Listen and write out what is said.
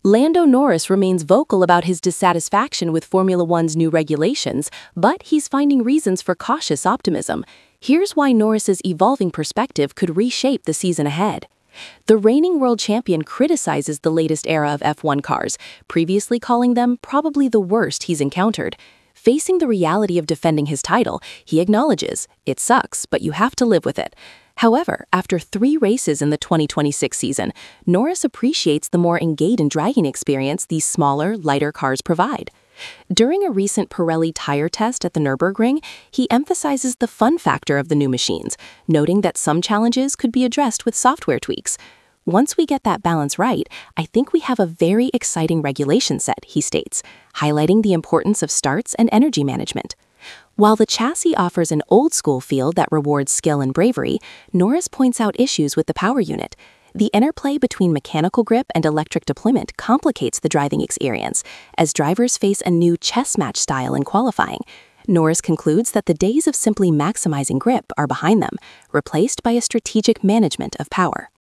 Lando Norris remains vocal about his dissatisfaction with Formula One's new regulations, but he's finding reasons for cautious optimism. Here's why Norris's evolving perspective could reshape the season ahead. The reigning world champion criticizes the latest era of F1 cars, previously calling them probably the worst he's encountered. Facing the reality of defending his title, he acknowledges, "It sucks, but you have to live with it." However, after 3 races in the 2026 season, Norris appreciates the more engaged and driving experience these smaller, lighter cars provide. During a recent Pirelli tire test at the Nürburgring, he emphasizes the fun factor of the new machines, noting that some challenges could be addressed with software tweaks. "Once we get that balance right, I think we have a very exciting regulation set," he states, highlighting the importance of starts and energy management. While the chassis offers an old-school feel that rewards skill and bravery, Norris points out issues with the power unit. The interplay between mechanical grip and electric deployment complicates the driving experience, as drivers face a new chess match style in qualifying. Norris concludes that the days of simply maximizing grip are behind them, replaced by a strategic management of power.